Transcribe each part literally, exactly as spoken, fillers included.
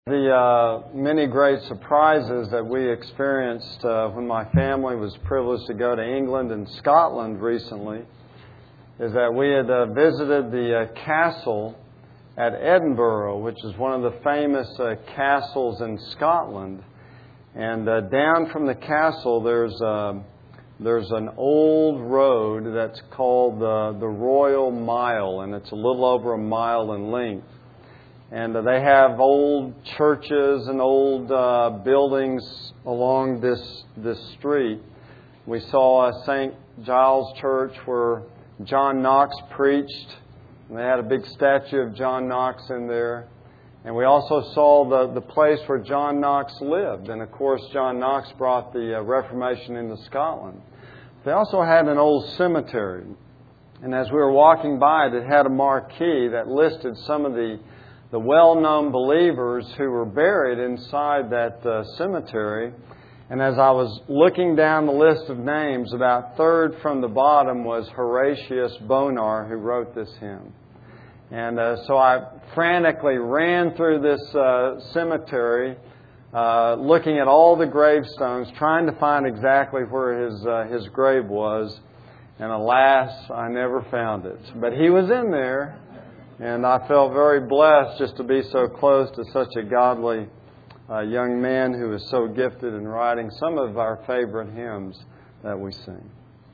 The uh, many great surprises that we experienced uh, when my family was privileged to go to England and Scotland recently is that we had uh, visited the uh, castle at Edinburgh, which is one of the famous uh, castles in Scotland. And uh, down from the castle, there's uh, there's an old road that's called uh, the Royal Mile, and it's a little over a mile in length. And uh, they have old churches and old uh, buildings along this this street. We saw uh, Saint Giles Church where John Knox preached. And they had a big statue of John Knox in there. And we also saw the, the place where John Knox lived. And of course, John Knox brought the uh, Reformation into Scotland. They also had an old cemetery. And as we were walking by it, it had a marquee that listed some of the the well-known believers who were buried inside that uh, cemetery. And as I was looking down the list of names, about third from the bottom was Horatius Bonar, who wrote this hymn. And uh, so I frantically ran through this uh, cemetery, uh, looking at all the gravestones, trying to find exactly where his uh, his grave was. And alas, I never found it. But he was in there. And I felt very blessed just to be so close to such a godly uh, young man who is so gifted in writing some of our favorite hymns that we sing.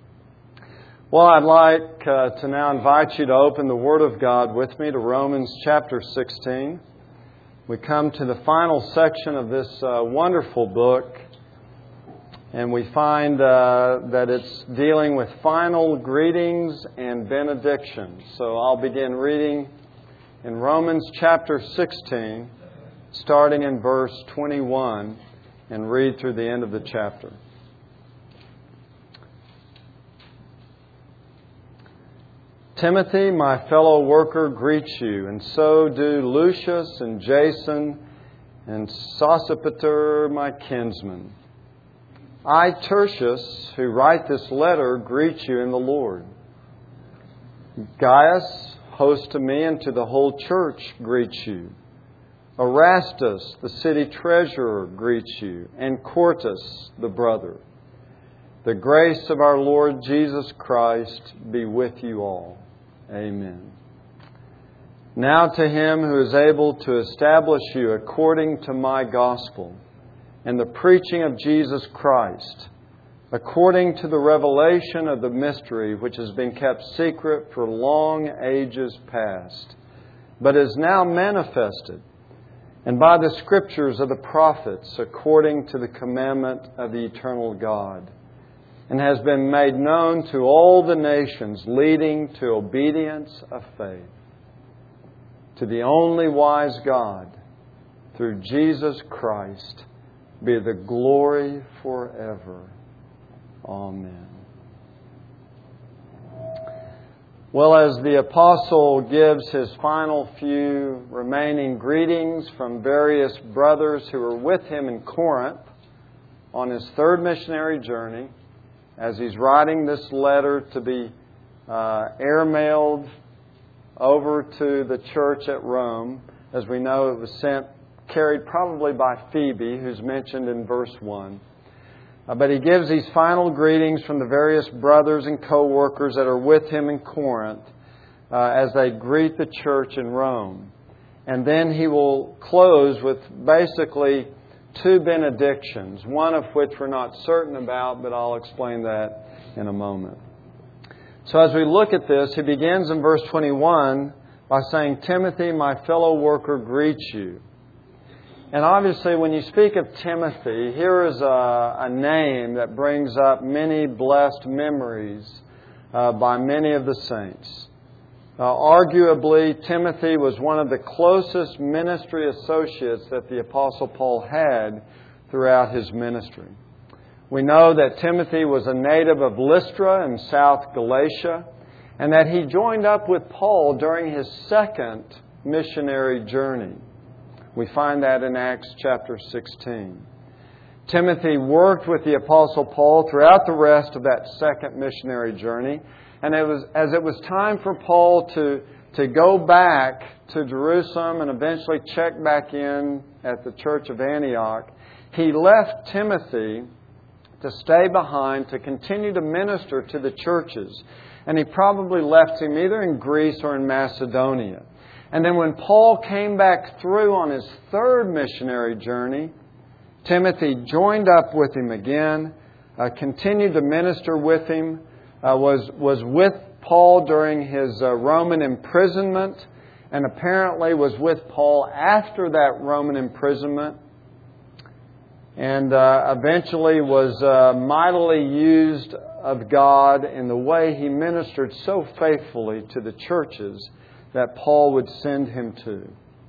Well, I'd like uh, to now invite you to open the Word of God with me to Romans chapter sixteen. We come to the final section of this uh, wonderful book, and we find uh, that it's dealing with final greetings and benedictions. So I'll begin reading in Romans chapter sixteen, starting in verse twenty-one, and read through the end of the chapter. Timothy, my fellow worker, greets you, and so do Lucius and Jason and Sosipater, my kinsman. I, Tertius, who write this letter, greet you in the Lord. Gaius, host to me and to the whole church, greets you. Erastus, the city treasurer, greets you, and Quartus, the brother. The grace of our Lord Jesus Christ be with you all. Amen. Now to Him who is able to establish you according to my gospel and the preaching of Jesus Christ, according to the revelation of the mystery which has been kept secret for long ages past, but is now manifested, and by the Scriptures of the prophets, according to the commandment of the eternal God, and has been made known to all the nations, leading to obedience of faith. To the only wise God, through Jesus Christ, be the glory forever. Amen. Well, as the apostle gives his final few remaining greetings from various brothers who were with him in Corinth on his third missionary journey, as he's writing this letter to be uh, airmailed over to the church at Rome, as we know it was sent carried probably by Phoebe, who's mentioned in verse one. Uh, but he gives these final greetings from the various brothers and co-workers that are with him in Corinth uh, as they greet the church in Rome. And then he will close with basically two benedictions, one of which we're not certain about, but I'll explain that in a moment. So as we look at this, he begins in verse twenty-one by saying, Timothy, my fellow worker, greets you. And obviously, when you speak of Timothy, here is a, a name that brings up many blessed memories uh, by many of the saints. Uh, arguably, Timothy was one of the closest ministry associates that the Apostle Paul had throughout his ministry. We know that Timothy was a native of Lystra in South Galatia, and that he joined up with Paul during his second missionary journey. We find that in Acts chapter sixteen. Timothy worked with the Apostle Paul throughout the rest of that second missionary journey. And it was as it was time for Paul to, to go back to Jerusalem and eventually check back in at the church of Antioch, he left Timothy to stay behind to continue to minister to the churches. And he probably left him either in Greece or in Macedonia. And then when Paul came back through on his third missionary journey, Timothy joined up with him again, uh, continued to minister with him, uh, was, was with Paul during his uh, Roman imprisonment, and apparently was with Paul after that Roman imprisonment, and uh, eventually was uh, mightily used of God in the way he ministered so faithfully to the churches that Paul would send him to.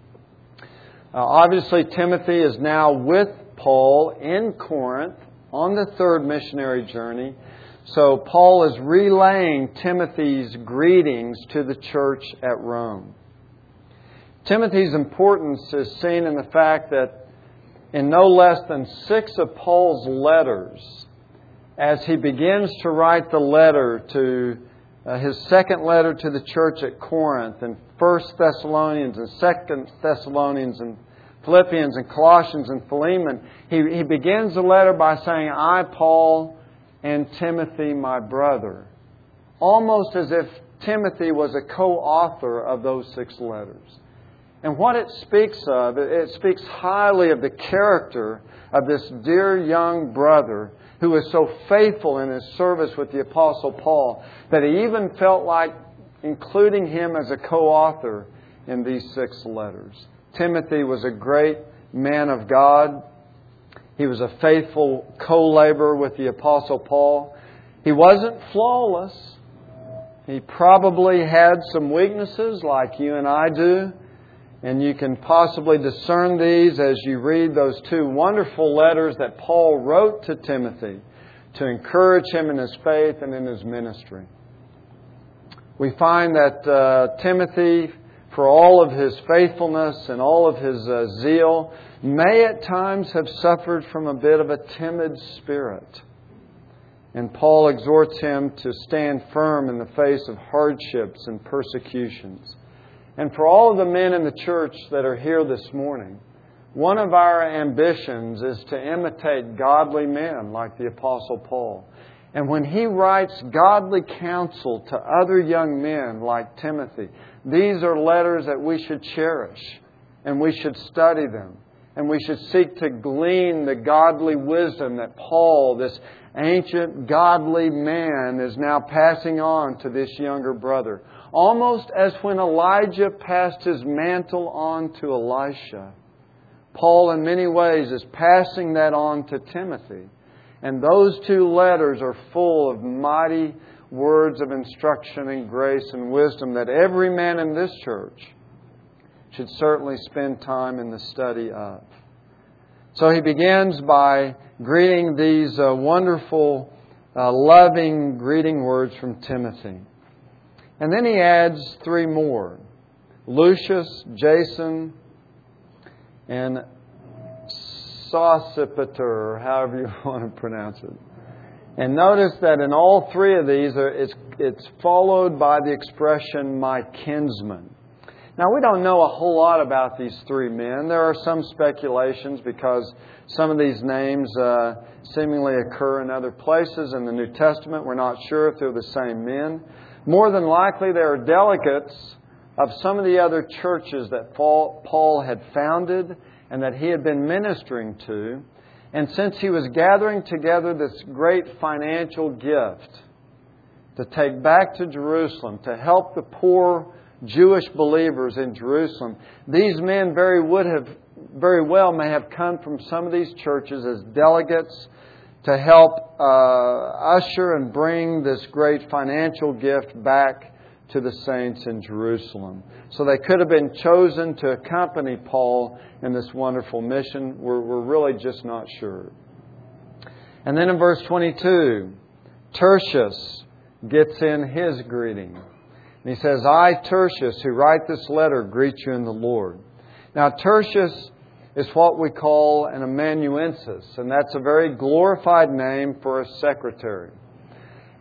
Uh, obviously, Timothy is now with Paul in Corinth on the third missionary journey. So Paul is relaying Timothy's greetings to the church at Rome. Timothy's importance is seen in the fact that in no less than six of Paul's letters, as he begins to write the letter to uh, his second letter to the church at Corinth, and First Thessalonians and Second Thessalonians and Philippians and Colossians and Philemon, he, he begins the letter by saying, I, Paul, and Timothy, my brother. Almost as if Timothy was a co-author of those six letters. And what it speaks of, it speaks highly of the character of this dear young brother who was so faithful in his service with the Apostle Paul that he even felt like including him as a co-author in these six letters. Timothy was a great man of God. He was a faithful co-laborer with the Apostle Paul. He wasn't flawless. He probably had some weaknesses like you and I do. And you can possibly discern these as you read those two wonderful letters that Paul wrote to Timothy to encourage him in his faith and in his ministry. We find that uh, Timothy, for all of his faithfulness and all of his uh, zeal, may at times have suffered from a bit of a timid spirit. And Paul exhorts him to stand firm in the face of hardships and persecutions. And for all of the men in the church that are here this morning, one of our ambitions is to imitate godly men like the Apostle Paul. And when he writes godly counsel to other young men like Timothy, these are letters that we should cherish, and we should study them, and we should seek to glean the godly wisdom that Paul, this ancient godly man, is now passing on to this younger brother. Almost as when Elijah passed his mantle on to Elisha, Paul in many ways is passing that on to Timothy. And those two letters are full of mighty words of instruction and grace and wisdom that every man in this church should certainly spend time in the study of. So he begins by greeting these uh, wonderful, uh, loving greeting words from Timothy. And then he adds three more. Lucius, Jason, and Sosipater, or however you want to pronounce it. And notice that in all three of these, it's, it's followed by the expression, my kinsman. Now, we don't know a whole lot about these three men. There are some speculations because some of these names uh, seemingly occur in other places in the New Testament. We're not sure if they're the same men. More than likely, they are delegates of some of the other churches that Paul had founded and that he had been ministering to. And since he was gathering together this great financial gift to take back to Jerusalem, to help the poor Jewish believers in Jerusalem, these men very would have, very well may have come from some of these churches as delegates to help uh, usher and bring this great financial gift back to the saints in Jerusalem. So they could have been chosen to accompany Paul in this wonderful mission. We're, we're really just not sure. And then in verse twenty-two, Tertius gets in his greeting. And he says, I, Tertius, who write this letter, greet you in the Lord. Now, Tertius is what we call an amanuensis, and that's a very glorified name for a secretary.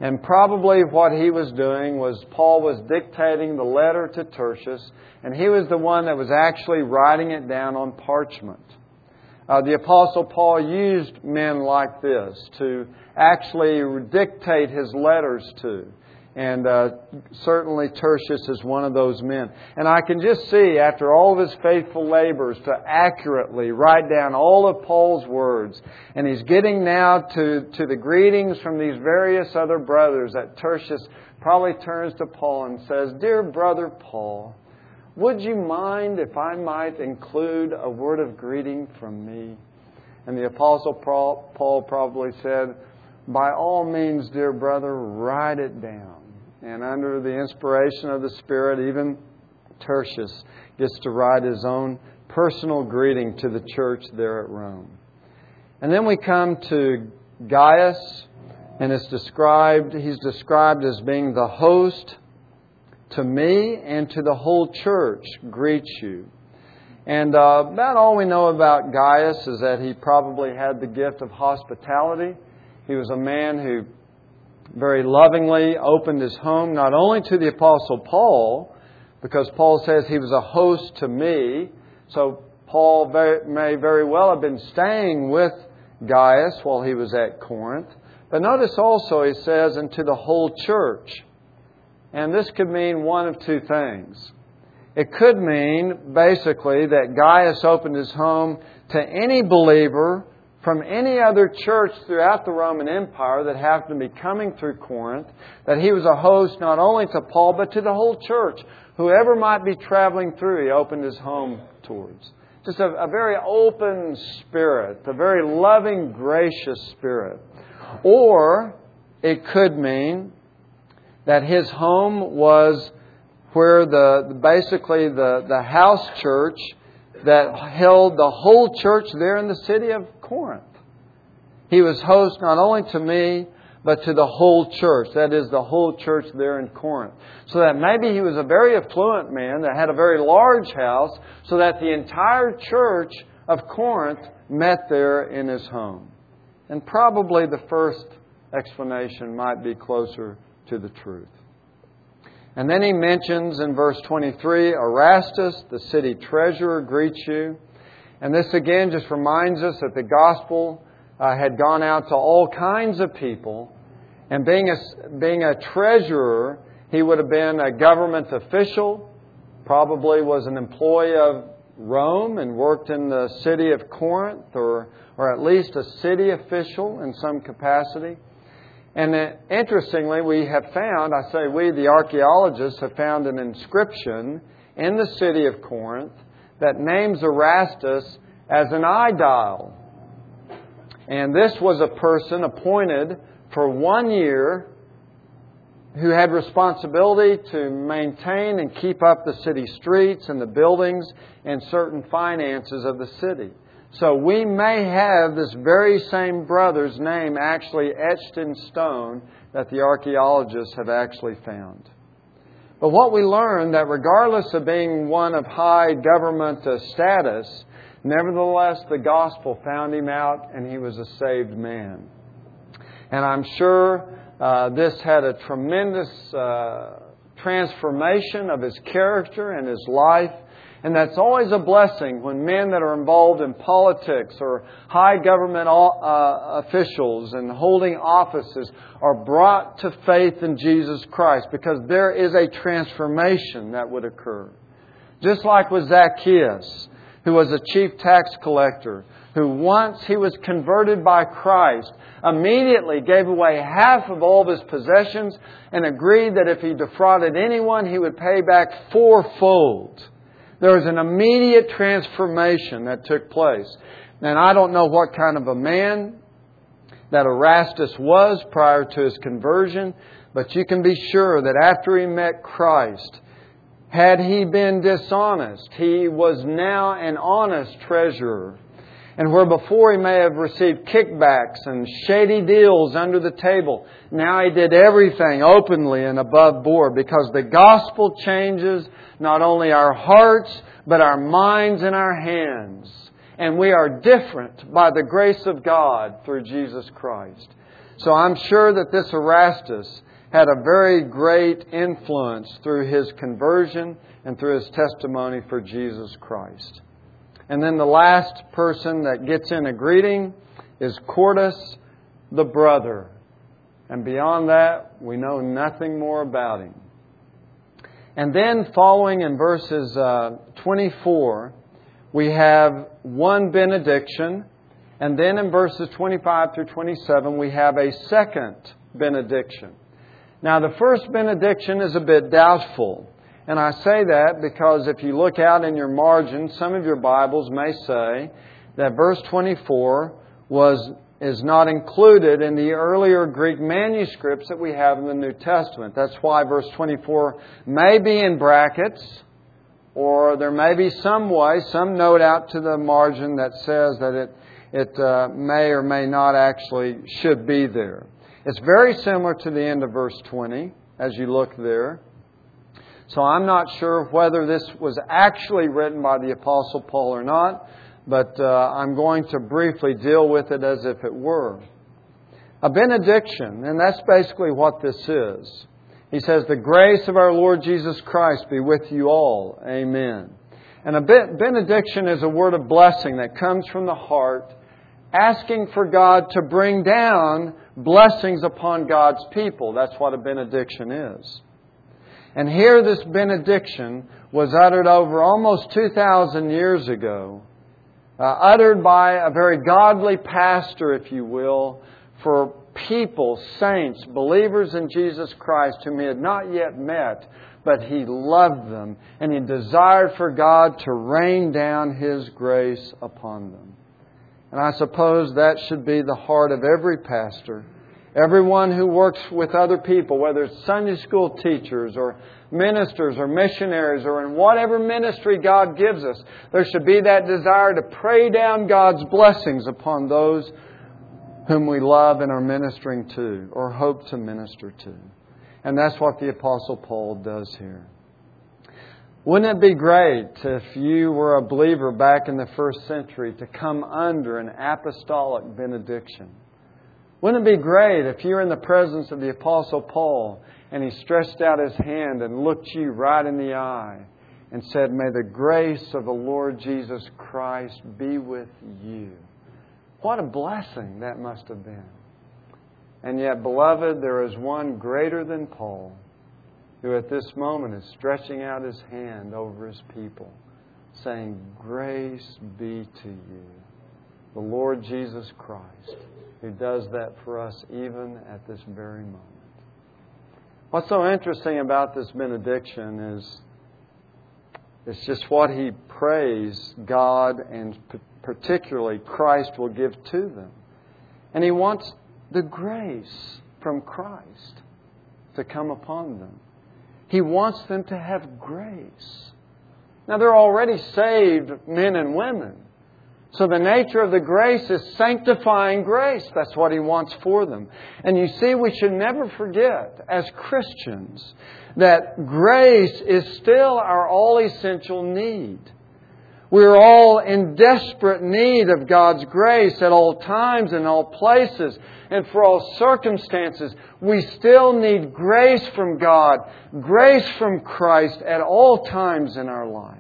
And probably what he was doing was Paul was dictating the letter to Tertius, and he was the one that was actually writing it down on parchment. Uh, the Apostle Paul used men like this to actually dictate his letters to. And uh, certainly Tertius is one of those men. And I can just see, after all of his faithful labors to accurately write down all of Paul's words, and he's getting now to, to the greetings from these various other brothers, that Tertius probably turns to Paul and says, "Dear brother Paul, would you mind if I might include a word of greeting from me?" And the Apostle Paul probably said, "By all means, dear brother, write it down." And under the inspiration of the Spirit, even Tertius gets to write his own personal greeting to the church there at Rome. And then we come to Gaius, and it's described, he's described as being the host. "To me and to the whole church greet you." And uh, about all we know about Gaius is that he probably had the gift of hospitality. He was a man who very lovingly opened his home not only to the Apostle Paul, because Paul says he was a host to me. So Paul very, may very well have been staying with Gaius while he was at Corinth. But notice also he says, "and to the whole church." And this could mean one of two things. It could mean basically that Gaius opened his home to any believer from any other church throughout the Roman Empire that happened to be coming through Corinth, that he was a host not only to Paul, but to the whole church. Whoever might be traveling through, he opened his home towards. Just a, a very open spirit, a very loving, gracious spirit. Or it could mean that his home was where the basically the, the house church that held the whole church there in the city of Corinth. He was host not only to me, but to the whole church. That is, the whole church there in Corinth. So that maybe he was a very affluent man that had a very large house, so that the entire church of Corinth met there in his home. And probably the first explanation might be closer to the truth. And then he mentions in verse twenty-three, "Erastus, the city treasurer, greets you." And this again just reminds us that the gospel uh, had gone out to all kinds of people. And being a, being a treasurer, he would have been a government official, probably was an employee of Rome and worked in the city of Corinth, or, or at least a city official in some capacity. And interestingly, we have found, I say we, the archaeologists, have found an inscription in the city of Corinth that names Erastus as an aedile. And this was a person appointed for one year who had responsibility to maintain and keep up the city streets and the buildings and certain finances of the city. So we may have this very same brother's name actually etched in stone that the archaeologists have actually found. But what we learn that regardless of being one of high government status, nevertheless the gospel found him out and he was a saved man. And I'm sure uh, this had a tremendous uh, transformation of his character and his life. And that's always a blessing when men that are involved in politics or high government uh, officials and holding offices are brought to faith in Jesus Christ, because there is a transformation that would occur. Just like with Zacchaeus, who was a chief tax collector, who once he was converted by Christ, immediately gave away half of all of his possessions and agreed that if he defrauded anyone, he would pay back fourfold. There was an immediate transformation that took place. And I don't know what kind of a man that Erastus was prior to his conversion, but you can be sure that after he met Christ, had he been dishonest, he was now an honest treasurer. And where before he may have received kickbacks and shady deals under the table, now he did everything openly and above board, because the gospel changes not only our hearts, but our minds and our hands. And we are different by the grace of God through Jesus Christ. So I'm sure that this Erastus had a very great influence through his conversion and through his testimony for Jesus Christ. And then the last person that gets in a greeting is Quartus, the brother. And beyond that, we know nothing more about him. And then following in verses uh, twenty-four, we have one benediction. And then in verses twenty-five through twenty-seven, we have a second benediction. Now, the first benediction is a bit doubtful. And I say that because if you look out in your margin, some of your Bibles may say that verse twenty-four was is not included in the earlier Greek manuscripts that we have in the New Testament. That's why verse twenty-four may be in brackets, or there may be some way, some note out to the margin that says that it, it uh, may or may not actually should be there. It's very similar to the end of verse twenty as you look there. So I'm not sure whether this was actually written by the Apostle Paul or not, but uh, I'm going to briefly deal with it as if it were. A benediction, and that's basically what this is. He says, "The grace of our Lord Jesus Christ be with you all. Amen." And a benediction is a word of blessing that comes from the heart, asking for God to bring down blessings upon God's people. That's what a benediction is. And here this benediction was uttered over almost two thousand years ago, uh, uttered by a very godly pastor, if you will, for people, saints, believers in Jesus Christ whom he had not yet met, but he loved them and he desired for God to rain down His grace upon them. And I suppose that should be the heart of every pastor. Everyone who works with other people, whether it's Sunday school teachers or ministers or missionaries or in whatever ministry God gives us, there should be that desire to pray down God's blessings upon those whom we love and are ministering to or hope to minister to. And that's what the Apostle Paul does here. Wouldn't it be great if you were a believer back in the first century to come under an apostolic benediction? Wouldn't it be great if you were in the presence of the Apostle Paul and he stretched out his hand and looked you right in the eye and said, "May the grace of the Lord Jesus Christ be with you." What a blessing that must have been. And yet, beloved, there is one greater than Paul who at this moment is stretching out his hand over his people, saying, "Grace be to you." The Lord Jesus Christ, who does that for us even at this very moment. What's so interesting about this benediction is it's just what he prays God and particularly Christ will give to them. And he wants the grace from Christ to come upon them. He wants them to have grace. Now, they're already saved men and women. So the nature of the grace is sanctifying grace. That's what He wants for them. And you see, we should never forget, as Christians, that grace is still our all-essential need. We're all in desperate need of God's grace at all times and all places and for all circumstances. We still need grace from God, grace from Christ at all times in our life.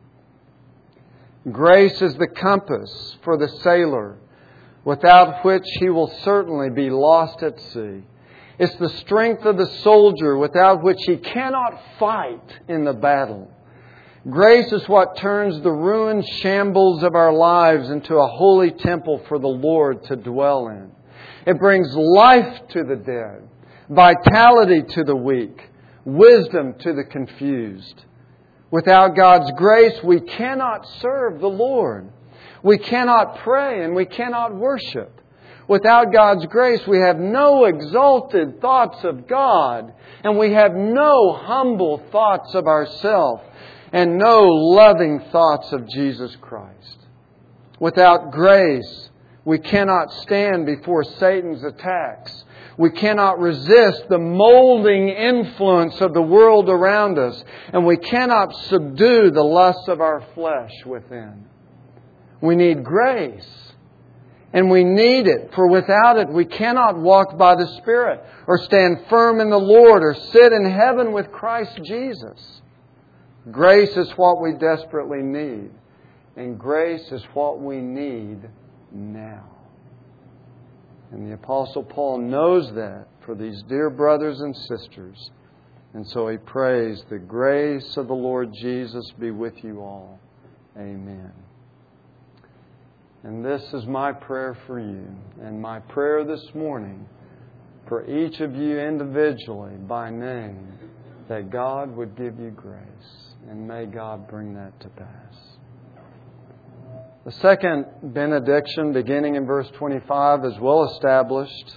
Grace is the compass for the sailor, without which he will certainly be lost at sea. It's the strength of the soldier, without which he cannot fight in the battle. Grace is what turns the ruined shambles of our lives into a holy temple for the Lord to dwell in. It brings life to the dead, vitality to the weak, wisdom to the confused. Without God's grace, we cannot serve the Lord. We cannot pray and we cannot worship. Without God's grace, we have no exalted thoughts of God, and we have no humble thoughts of ourselves, and no loving thoughts of Jesus Christ. Without grace, we cannot stand before Satan's attacks. We cannot resist the molding influence of the world around us. And we cannot subdue the lusts of our flesh within. We need grace. And we need it, for without it we cannot walk by the Spirit or stand firm in the Lord or sit in heaven with Christ Jesus. Grace is what we desperately need. And grace is what we need now. And the Apostle Paul knows that for these dear brothers and sisters. And so he prays, the grace of the Lord Jesus be with you all. Amen. And this is my prayer for you, and my prayer this morning for each of you individually by name, that God would give you grace, and may God bring that to pass. The second benediction, beginning in verse twenty-five, is well established.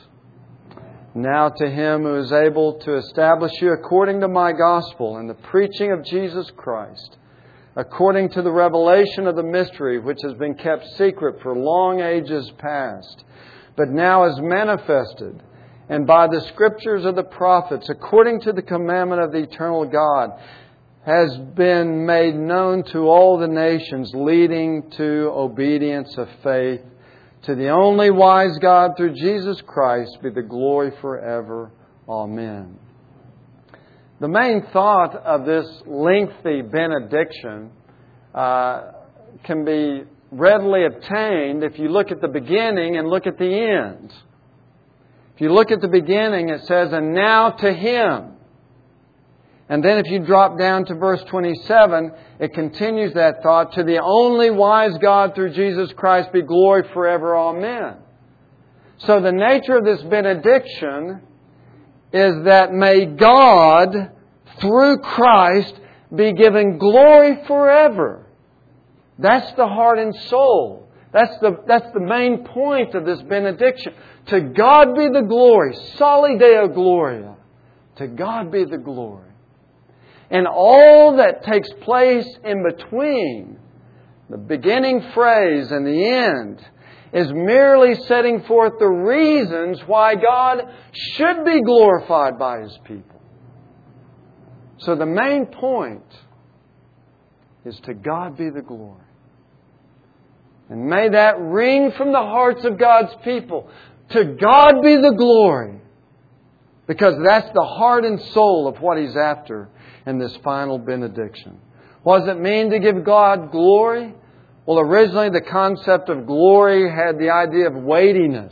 Now to Him who is able to establish you according to my gospel and the preaching of Jesus Christ, according to the revelation of the mystery which has been kept secret for long ages past, but now is manifested, and by the Scriptures of the prophets, according to the commandment of the eternal God, has been made known to all the nations, leading to obedience of faith. To the only wise God, through Jesus Christ, be the glory forever. Amen. The main thought of this lengthy benediction uh, can be readily obtained if you look at the beginning and look at the end. If you look at the beginning, it says, and now to Him. And then if you drop down to verse twenty-seven, it continues that thought, to the only wise God through Jesus Christ be glory forever. Amen. So the nature of this benediction is that may God, through Christ, be given glory forever. That's the heart and soul. That's the, that's the main point of this benediction. To God be the glory. Soli Deo Gloria. To God be the glory. And all that takes place in between the beginning phrase and the end is merely setting forth the reasons why God should be glorified by His people. So the main point is to God be the glory. And may that ring from the hearts of God's people. To God be the glory. Because that's the heart and soul of what He's after in this final benediction. What does it mean to give God glory? Well, originally the concept of glory had the idea of weightiness.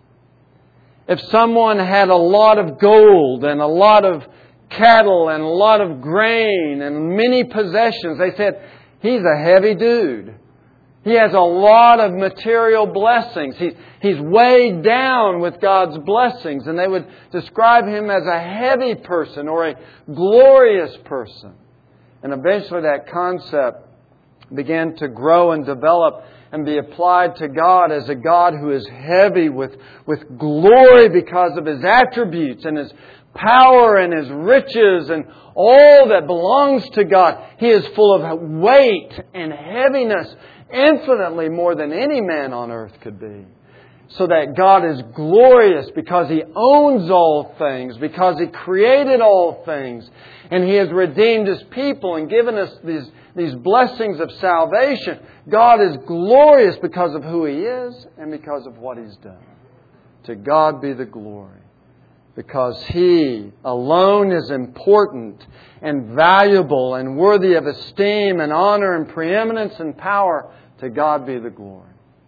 If someone had a lot of gold and a lot of cattle and a lot of grain and many possessions, they said, he's a heavy dude. He has a lot of material blessings. He, he's weighed down with God's blessings. And they would describe him as a heavy person or a glorious person. And eventually that concept began to grow and develop and be applied to God as a God who is heavy with, with glory because of His attributes and His power and His riches and all that belongs to God. He is full of weight and heaviness, infinitely more than any man on earth could be. So that God is glorious because He owns all things, because He created all things, and He has redeemed His people and given us these, these blessings of salvation. God is glorious because of who He is and because of what He's done. To God be the glory. Because He alone is important and valuable and worthy of esteem and honor and preeminence and power. To God be the glory.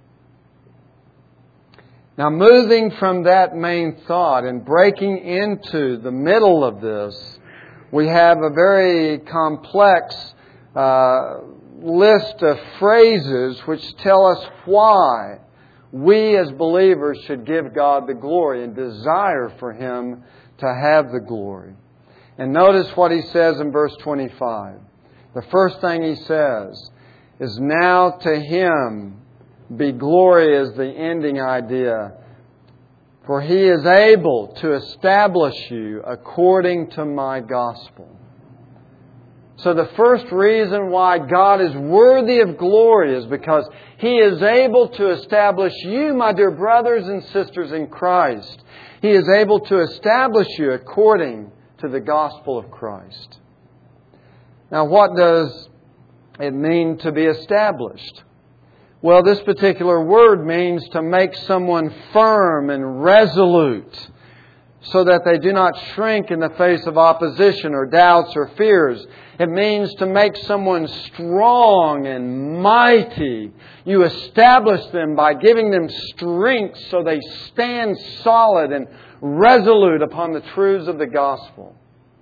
Now, moving from that main thought and breaking into the middle of this, we have a very complex uh, list of phrases which tell us why we as believers should give God the glory and desire for Him to have the glory. And notice what he says in verse twenty-five. The first thing he says is, now to Him be glory is the ending idea. For He is able to establish you according to my gospel. So the first reason why God is worthy of glory is because He is able to establish you, my dear brothers and sisters in Christ. He is able to establish you according to the gospel of Christ. Now, what does it mean to be established? Well, this particular word means to make someone firm and resolute, so that they do not shrink in the face of opposition or doubts or fears. It means to make someone strong and mighty. You establish them by giving them strength so they stand solid and resolute upon the truths of the gospel.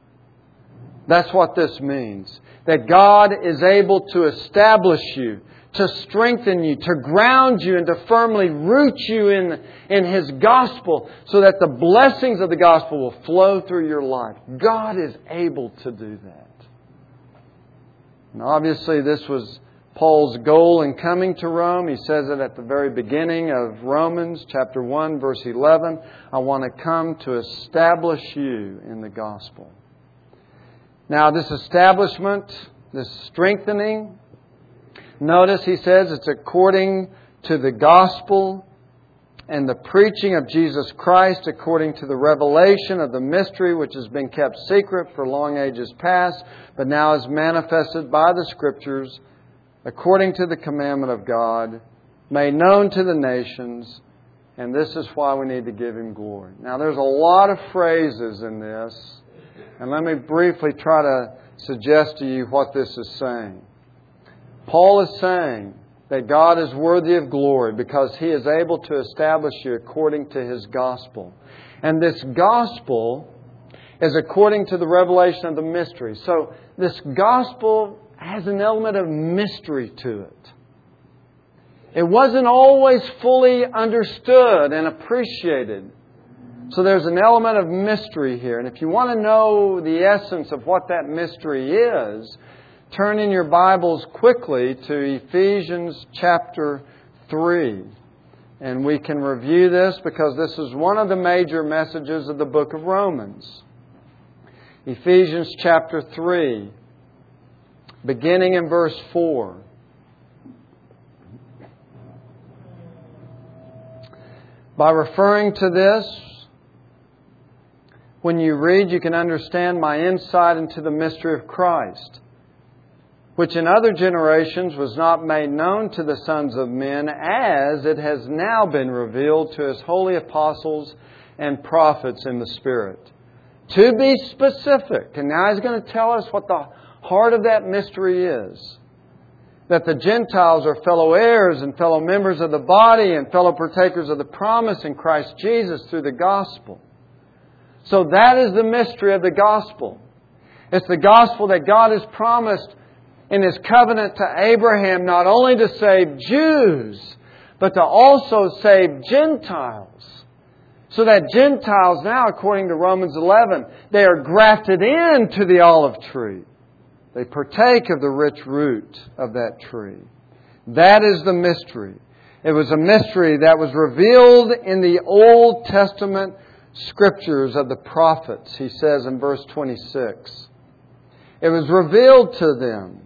That's what this means. That God is able to establish you, to strengthen you, to ground you, and to firmly root you in, in His gospel so that the blessings of the gospel will flow through your life. God is able to do that. And obviously this was Paul's goal in coming to Rome. He says it at the very beginning of Romans chapter one, verse eleven. I want to come to establish you in the gospel. Now this establishment, this strengthening, notice he says it's according to the gospel and the preaching of Jesus Christ, according to the revelation of the mystery which has been kept secret for long ages past, but now is manifested by the Scriptures, according to the commandment of God, made known to the nations, and this is why we need to give Him glory. Now there's a lot of phrases in this, and let me briefly try to suggest to you what this is saying. Paul is saying that God is worthy of glory because He is able to establish you according to His gospel. And this gospel is according to the revelation of the mystery. So this gospel has an element of mystery to it. It wasn't always fully understood and appreciated. So there's an element of mystery here. And if you want to know the essence of what that mystery is, turn in your Bibles quickly to Ephesians chapter three. And we can review this because this is one of the major messages of the book of Romans. Ephesians chapter three, beginning in verse four. By referring to this, when you read, you can understand my insight into the mystery of Christ, which in other generations was not made known to the sons of men, as it has now been revealed to His holy apostles and prophets in the Spirit. To be specific, and now He's going to tell us what the heart of that mystery is. That the Gentiles are fellow heirs and fellow members of the body and fellow partakers of the promise in Christ Jesus through the gospel. So that is the mystery of the gospel. It's the gospel that God has promised in His covenant to Abraham not only to save Jews, but to also save Gentiles. So that Gentiles now, according to Romans eleven, they are grafted into the olive tree. They partake of the rich root of that tree. That is the mystery. It was a mystery that was revealed in the Old Testament Scriptures of the prophets, he says in verse twenty-six. It was revealed to them,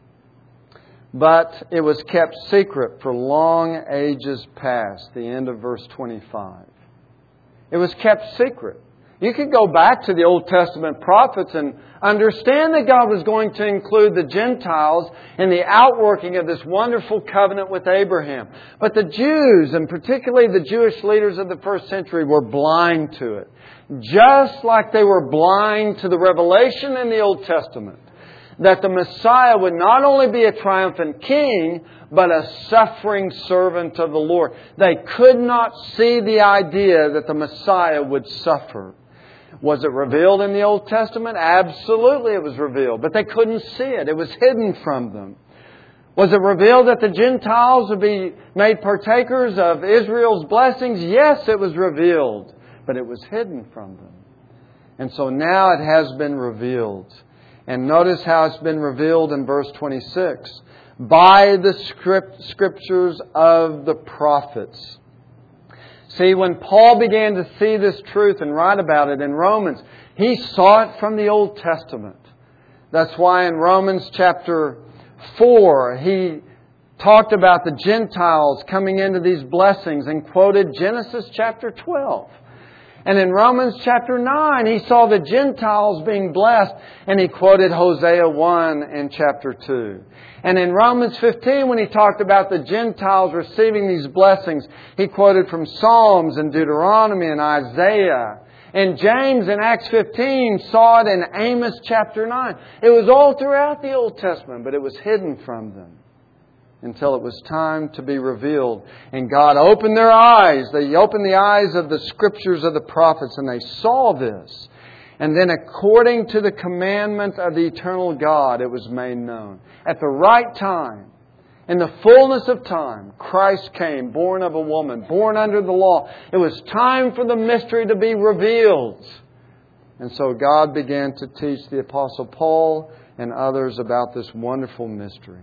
but it was kept secret for long ages past. The end of verse twenty-five. It was kept secret. You could go back to the Old Testament prophets and understand that God was going to include the Gentiles in the outworking of this wonderful covenant with Abraham. But the Jews, and particularly the Jewish leaders of the first century, were blind to it. Just like they were blind to the revelation in the Old Testament, that the Messiah would not only be a triumphant king, but a suffering servant of the Lord. They could not see the idea that the Messiah would suffer. Was it revealed in the Old Testament? Absolutely it was revealed. But they couldn't see it. It was hidden from them. Was it revealed that the Gentiles would be made partakers of Israel's blessings? Yes, it was revealed. But it was hidden from them. And so now it has been revealed. And notice how it's been revealed in verse twenty-six. By the script, scriptures of the prophets. See, when Paul began to see this truth and write about it in Romans, he saw it from the Old Testament. That's why in Romans chapter four, he talked about the Gentiles coming into these blessings and quoted Genesis chapter twelve. And in Romans chapter nine, He saw the Gentiles being blessed, and He quoted Hosea one in chapter two. And in Romans fifteen, when He talked about the Gentiles receiving these blessings, He quoted from Psalms and Deuteronomy and Isaiah. And James in Acts fifteen saw it in Amos chapter nine. It was all throughout the Old Testament, but it was hidden from them until it was time to be revealed. And God opened their eyes. They opened the eyes of the Scriptures of the prophets, and they saw this. And then according to the commandment of the eternal God, it was made known. At the right time, in the fullness of time, Christ came, born of a woman, born under the law. It was time for the mystery to be revealed. And so God began to teach the Apostle Paul and others about this wonderful mystery.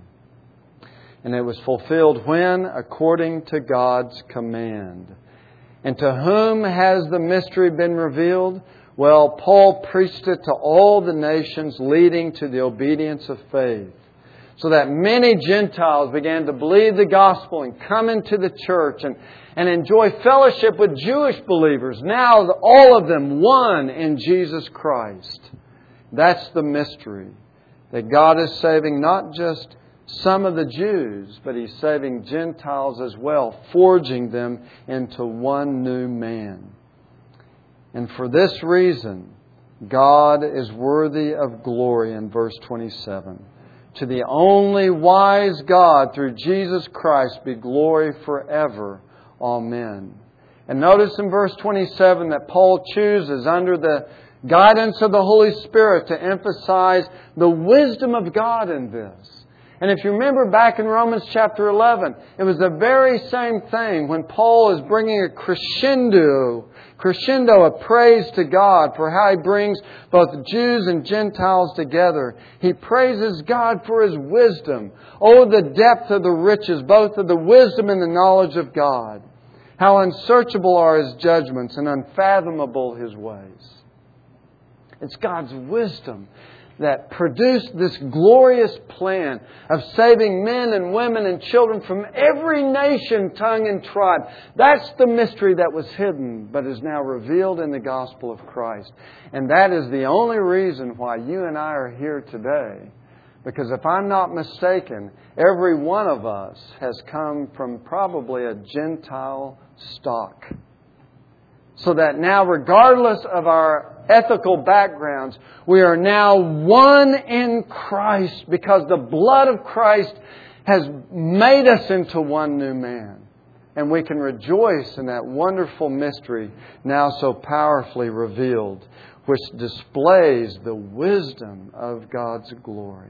And it was fulfilled when? According to God's command. And to whom has the mystery been revealed? Well, Paul preached it to all the nations, leading to the obedience of faith. So that many Gentiles began to believe the gospel and come into the church and, and enjoy fellowship with Jewish believers. Now all of them one in Jesus Christ. That's the mystery. That God is saving not just some of the Jews, but He's saving Gentiles as well, forging them into one new man. And for this reason, God is worthy of glory in verse twenty-seven. To the only wise God, through Jesus Christ, be glory forever. Amen. And notice in verse twenty-seven that Paul chooses, under the guidance of the Holy Spirit, to emphasize the wisdom of God in this. And if you remember back in Romans chapter eleven, it was the very same thing when Paul is bringing a crescendo, crescendo of praise to God for how He brings both Jews and Gentiles together. He praises God for His wisdom. Oh, the depth of the riches, both of the wisdom and the knowledge of God. How unsearchable are His judgments and unfathomable His ways. It's God's wisdom that produced this glorious plan of saving men and women and children from every nation, tongue, and tribe. That's the mystery that was hidden, but is now revealed in the gospel of Christ. And that is the only reason why you and I are here today. Because if I'm not mistaken, every one of us has come from probably a Gentile stock. So that now, regardless of our ethical backgrounds, we are now one in Christ because the blood of Christ has made us into one new man. And we can rejoice in that wonderful mystery now so powerfully revealed, which displays the wisdom of God's glory.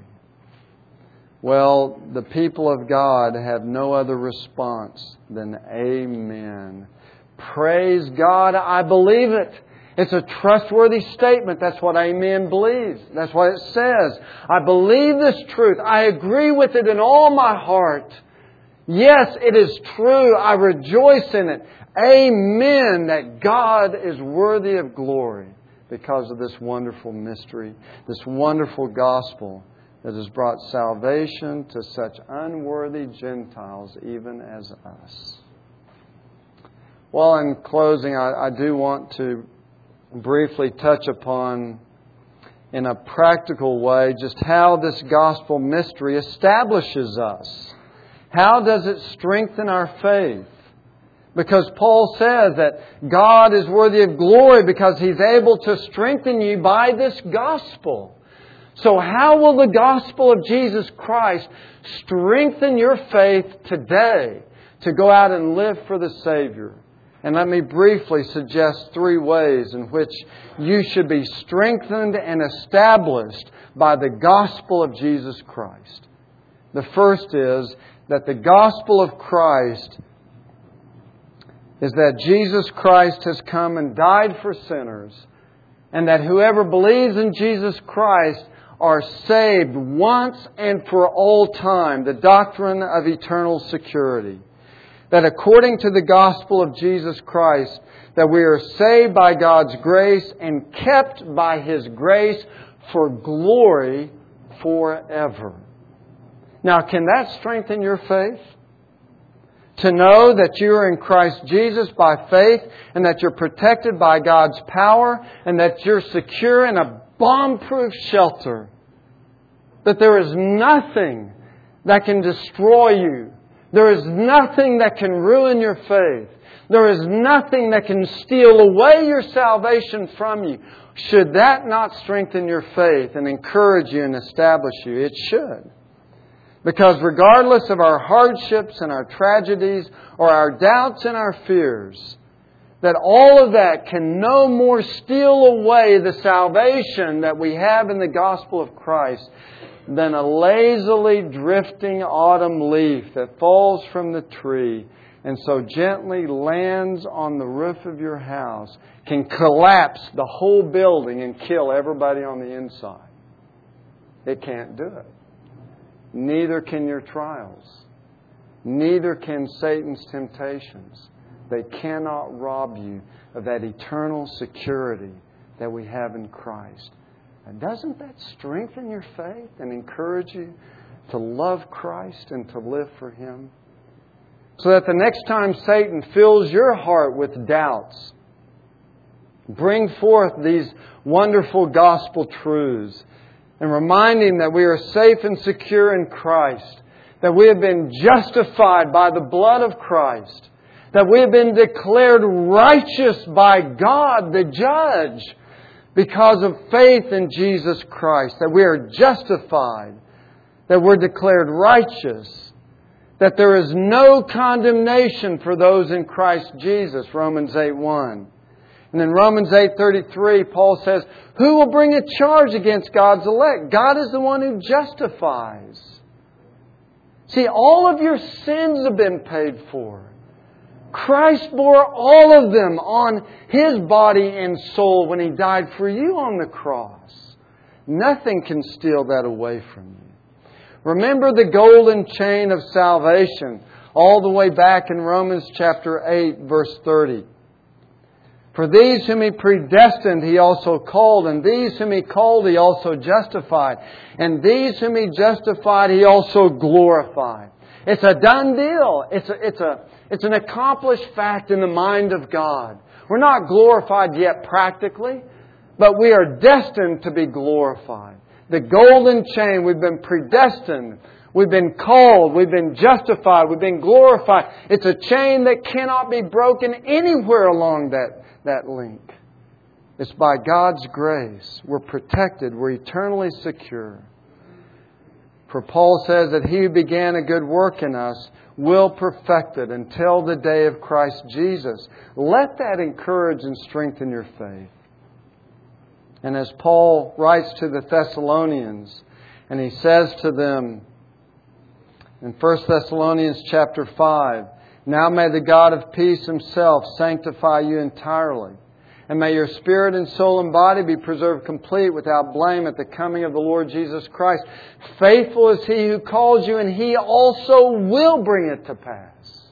Well, the people of God have no other response than Amen. Praise God, I believe it. It's a trustworthy statement. That's what Amen believes. That's what it says. I believe this truth. I agree with it in all my heart. Yes, it is true. I rejoice in it. Amen, that God is worthy of glory because of this wonderful mystery, this wonderful gospel that has brought salvation to such unworthy Gentiles even as us. Well, in closing, I, I do want to briefly touch upon, in a practical way, just how this gospel mystery establishes us. How does it strengthen our faith? Because Paul says that God is worthy of glory because He's able to strengthen you by this gospel. So how will the gospel of Jesus Christ strengthen your faith today to go out and live for the Savior? And let me briefly suggest three ways in which you should be strengthened and established by the gospel of Jesus Christ. The first is that the gospel of Christ is that Jesus Christ has come and died for sinners, and that whoever believes in Jesus Christ are saved once and for all time. The doctrine of eternal security. That according to the gospel of Jesus Christ, that we are saved by God's grace and kept by His grace for glory forever. Now, can that strengthen your faith? To know that you are in Christ Jesus by faith and that you're protected by God's power and that you're secure in a bomb-proof shelter. That there is nothing that can destroy you. There is nothing that can ruin your faith. There is nothing that can steal away your salvation from you. Should that not strengthen your faith and encourage you and establish you? It should. Because regardless of our hardships and our tragedies or our doubts and our fears, that all of that can no more steal away the salvation that we have in the gospel of Christ than a lazily drifting autumn leaf that falls from the tree and so gently lands on the roof of your house can collapse the whole building and kill everybody on the inside. It can't do it. Neither can your trials. Neither can Satan's temptations. They cannot rob you of that eternal security that we have in Christ. And doesn't that strengthen your faith and encourage you to love Christ and to live for Him? So that the next time Satan fills your heart with doubts, bring forth these wonderful gospel truths and remind him that we are safe and secure in Christ, that we have been justified by the blood of Christ, that we have been declared righteous by God, the judge, because of faith in Jesus Christ, that we are justified, that we're declared righteous, that there is no condemnation for those in Christ Jesus, Romans eight one. And in Romans eight thirty-three, Paul says, who will bring a charge against God's elect? God is the one who justifies. See, all of your sins have been paid for. Christ bore all of them on His body and soul when He died for you on the cross. Nothing can steal that away from you. Remember the golden chain of salvation all the way back in Romans chapter eight, verse thirty. For these whom He predestined, He also called. And these whom He called, He also justified. And these whom He justified, He also glorified. It's a done deal. It's a, it's a, it's an accomplished fact in the mind of God. We're not glorified yet practically, but we are destined to be glorified. The golden chain, we've been predestined. We've been called. We've been justified. We've been glorified. It's a chain that cannot be broken anywhere along that that link. It's by God's grace. We're protected. We're eternally secure. For Paul says that He who began a good work in us will perfect it until the day of Christ Jesus. Let that encourage and strengthen your faith. And as Paul writes to the Thessalonians, and he says to them in First Thessalonians chapter five, now may the God of peace Himself sanctify you entirely. And may your spirit and soul and body be preserved complete without blame at the coming of the Lord Jesus Christ. Faithful is He who calls you, and He also will bring it to pass.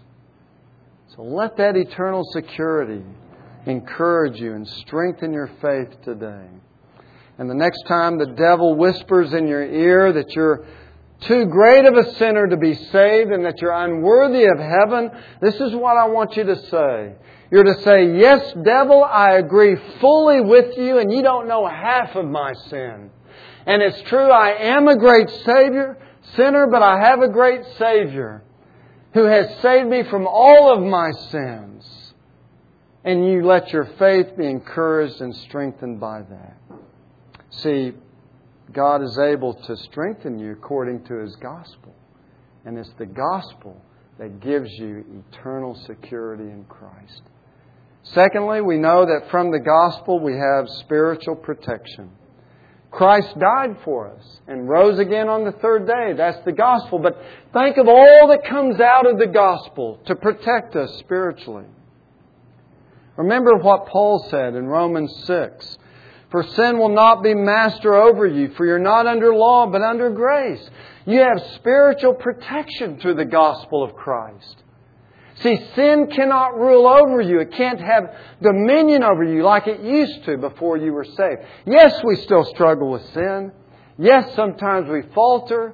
So let that eternal security encourage you and strengthen your faith today. And the next time the devil whispers in your ear that you're too great of a sinner to be saved and that you're unworthy of heaven, this is what I want you to say. You're to say, yes, devil, I agree fully with you, and you don't know half of my sin. And it's true, I am a great Savior, sinner, but I have a great Savior who has saved me from all of my sins. And you let your faith be encouraged and strengthened by that. See, God is able to strengthen you according to His gospel. And it's the gospel that gives you eternal security in Christ. Secondly, we know that from the gospel we have spiritual protection. Christ died for us and rose again on the third day. That's the gospel. But think of all that comes out of the gospel to protect us spiritually. Remember what Paul said in Romans six. For sin will not be master over you, for you're not under law, but under grace. You have spiritual protection through the gospel of Christ. See, sin cannot rule over you. It can't have dominion over you like it used to before you were saved. Yes, we still struggle with sin. Yes, sometimes we falter.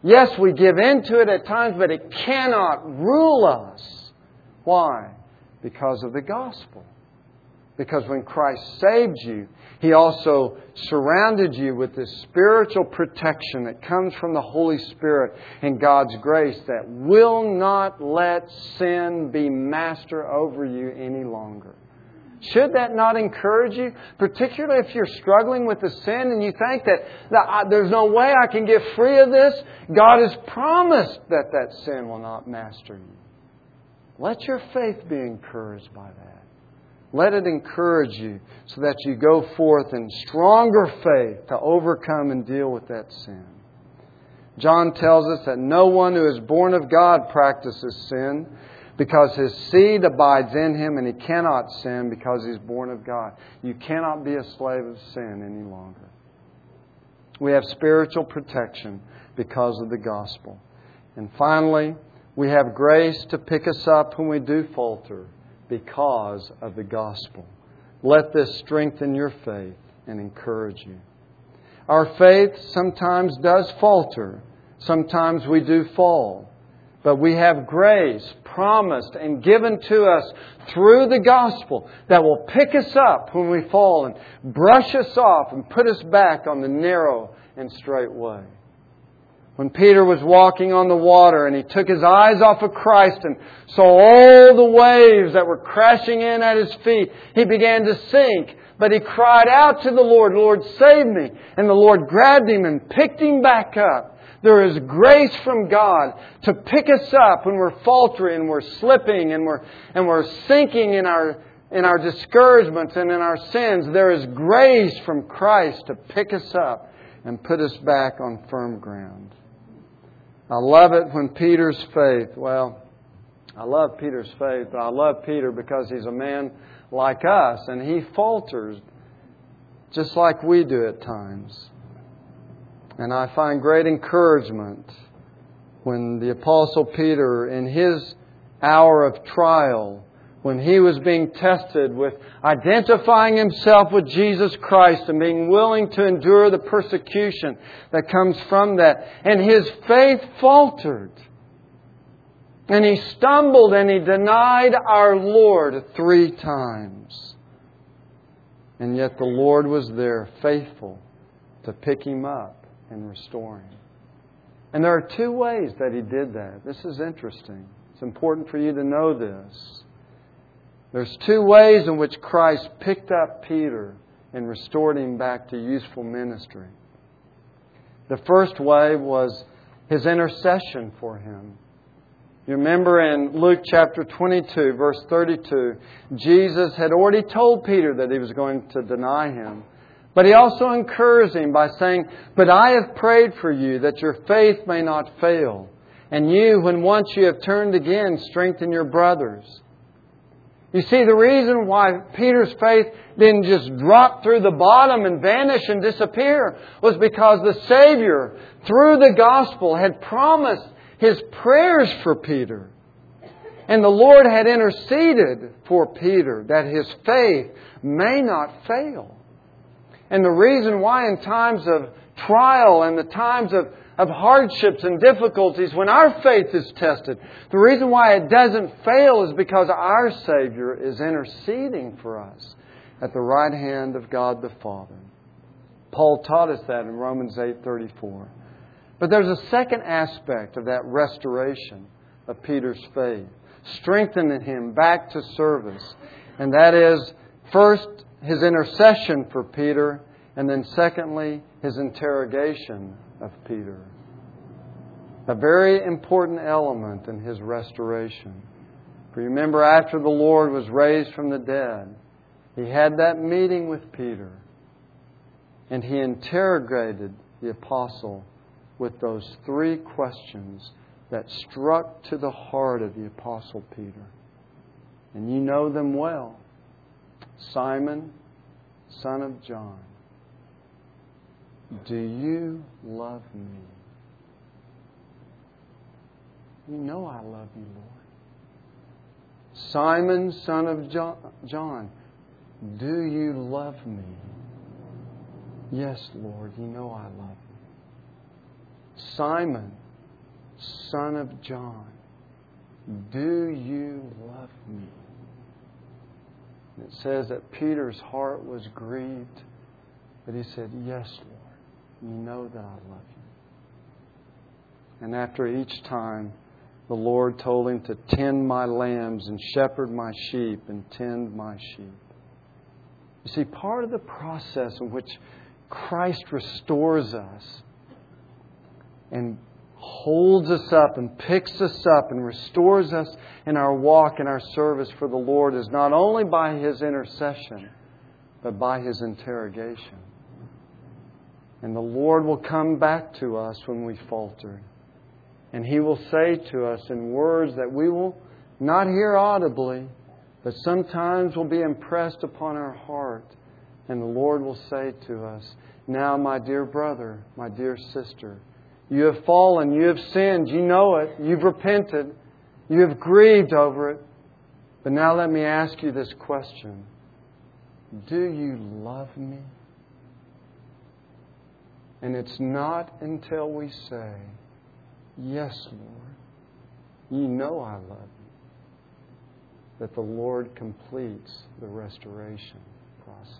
Yes, we give in to it at times, but it cannot rule us. Why? Because of the gospel. Because when Christ saved you, He also surrounded you with this spiritual protection that comes from the Holy Spirit and God's grace that will not let sin be master over you any longer. Should that not encourage you? Particularly if you're struggling with the sin and you think that, that there's no way I can get free of this. God has promised that that sin will not master you. Let your faith be encouraged by that. Let it encourage you so that you go forth in stronger faith to overcome and deal with that sin. John tells us that no one who is born of God practices sin, because his seed abides in him and he cannot sin because he's born of God. You cannot be a slave of sin any longer. We have spiritual protection because of the gospel. And finally, we have grace to pick us up when we do falter because of the gospel. Let this strengthen your faith and encourage you. Our faith sometimes does falter. Sometimes we do fall. But we have grace promised and given to us through the gospel that will pick us up when we fall and brush us off and put us back on the narrow and straight way. When Peter was walking on the water and he took his eyes off of Christ and saw all the waves that were crashing in at his feet, he began to sink. But he cried out to the Lord, "Lord, save me." And the Lord grabbed him and picked him back up. There is grace from God to pick us up when we're faltering and we're slipping and we're and we're sinking in our in our discouragements and in our sins. There is grace from Christ to pick us up and put us back on firm ground. I love it when Peter's faith, well, I love Peter's faith, but I love Peter because he's a man like us and he falters just like we do at times. And I find great encouragement when the Apostle Peter, in his hour of trial, when he was being tested with identifying himself with Jesus Christ and being willing to endure the persecution that comes from that, and his faith faltered. And he stumbled and he denied our Lord three times. And yet the Lord was there, faithful, to pick him up and restore him. And there are two ways that He did that. This is interesting. It's important for you to know this. There's two ways in which Christ picked up Peter and restored him back to useful ministry. The first way was His intercession for him. You remember in Luke chapter twenty-two, verse thirty-two, Jesus had already told Peter that He was going to deny Him. But He also encouraged him by saying, "But I have prayed for you that your faith may not fail. And you, when once you have turned again, strengthen your brothers." You see, the reason why Peter's faith didn't just drop through the bottom and vanish and disappear was because the Savior, through the gospel, had promised His prayers for Peter. And the Lord had interceded for Peter that his faith may not fail. And the reason why in times of trial and the times of, of hardships and difficulties, when our faith is tested, the reason why it doesn't fail is because our Savior is interceding for us at the right hand of God the Father. Paul taught us that in Romans eight thirty-four. But there's a second aspect of that restoration of Peter's faith, strengthening him back to service. And that is, first, His intercession for Peter, and then secondly, His interrogation of Peter. A very important element in His restoration. For you remember, after the Lord was raised from the dead, He had that meeting with Peter, and He interrogated the apostle with those three questions that struck to the heart of the apostle Peter. And you know them well. "Simon, son of John, do you love me?" You know I love you, Lord. "Simon, son of John, do you love me?" "Yes, Lord, you know I love you." "Simon, son of John, do you love me? And it says that Peter's heart was grieved, but he said, yes, Lord, you know that I love you. And after each time, the Lord told him to tend my lambs and shepherd my sheep and tend my sheep. You see, part of the process in which Christ restores us and holds us up and picks us up and restores us in our walk and our service for the Lord is not only by His intercession, but by His interrogation. And the Lord will come back to us when we falter. And He will say to us in words that we will not hear audibly, but sometimes will be impressed upon our heart. And the Lord will say to us, now, my dear brother, my dear sister, you have fallen, you have sinned, you know it, you've repented, you have grieved over it. But now let me ask you this question. Do you love me? And it's not until we say, yes, Lord, you know I love you, that the Lord completes the restoration process.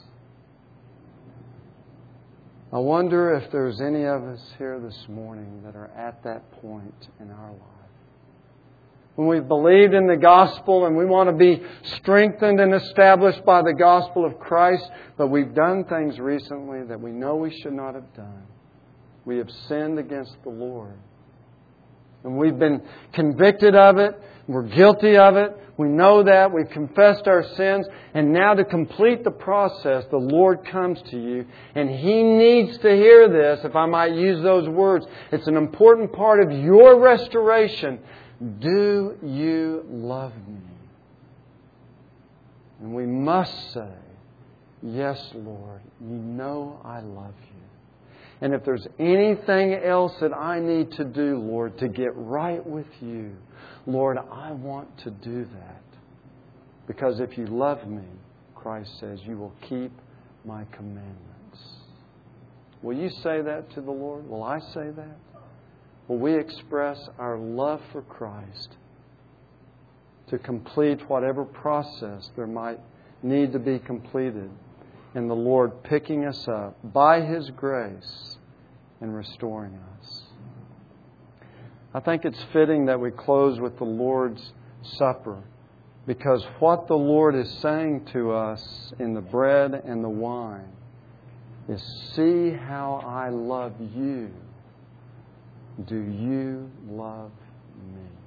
I wonder if there's any of us here this morning that are at that point in our life. When we've believed in the gospel and we want to be strengthened and established by the gospel of Christ, but we've done things recently that we know we should not have done. We have sinned against the Lord. And we've been convicted of it. We're guilty of it. We know that. We've confessed our sins. And now to complete the process, the Lord comes to you. And He needs to hear this, if I might use those words. It's an important part of your restoration. Do you love me? And we must say, yes, Lord, you know I love you. And if there's anything else that I need to do, Lord, to get right with you, Lord, I want to do that. Because if you love me, Christ says, you will keep my commandments. Will you say that to the Lord? Will I say that? Will we express our love for Christ to complete whatever process there might need to be completed, and the Lord picking us up by His grace and restoring us? I think it's fitting that we close with the Lord's Supper, because what the Lord is saying to us in the bread and the wine is, see how I love you. Do you love me?